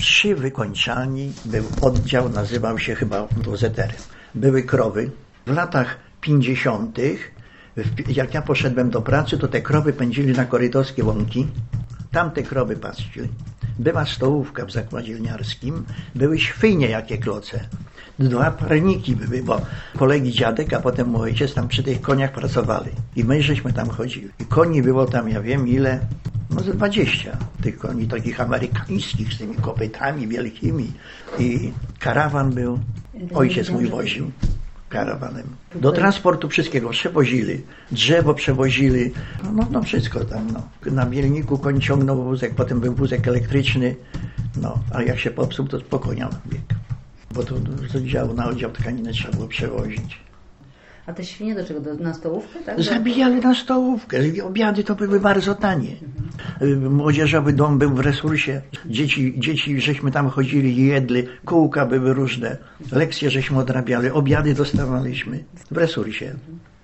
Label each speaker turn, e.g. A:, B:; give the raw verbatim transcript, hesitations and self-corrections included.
A: Trzy wykończalni, był oddział, nazywał się chyba W Z R. Były krowy. W latach pięćdziesiątych, jak ja poszedłem do pracy, to te krowy pędzili na korytarskie łąki. Tam te krowy pasły. Była stołówka w zakładzie lniarskim, były świnie jakie kloce. Dwa parniki były, bo kolegi dziadek, a potem mój ojciec tam przy tych koniach pracowali. I my żeśmy tam chodzili. I koni było tam, ja wiem ile, no ze dwadzieścia tych koni takich amerykańskich z tymi kopytami wielkimi. I karawan był, ojciec mój woził karawanem. Do transportu wszystkiego przewozili, drzewo przewozili, no, no, no wszystko tam. No. Na Mielniku koń ciągnął wózek, potem był wózek elektryczny, no, a jak się popsuł, to po konia biegł. Bo to z oddziału na oddział tkaniny trzeba było przewozić.
B: A te świnie do czego? Do, na stołówkę? Tak?
A: Zabijali na stołówkę. Obiady to były bardzo tanie. Mhm. Młodzieżowy dom był w resursie. Dzieci, dzieci żeśmy tam chodzili i jedli. Kółka były różne. Lekcje żeśmy odrabiali. Obiady dostawaliśmy w resursie.